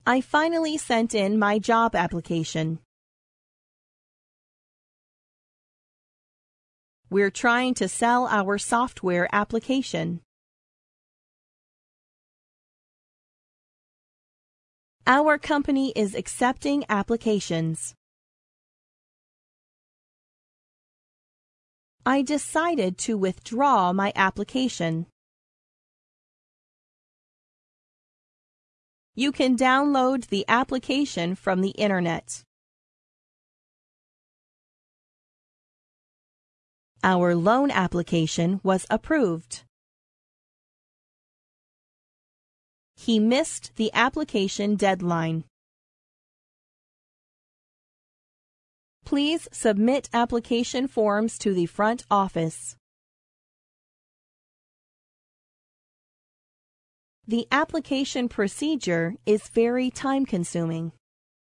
I finally sent in my job application. We're trying to sell our software application. Our company is accepting applications. I decided to withdraw my application. You can download the application from the internet. Our loan application was approved. He missed the application deadline. Please submit application forms to the front office. The application procedure is very time-consuming.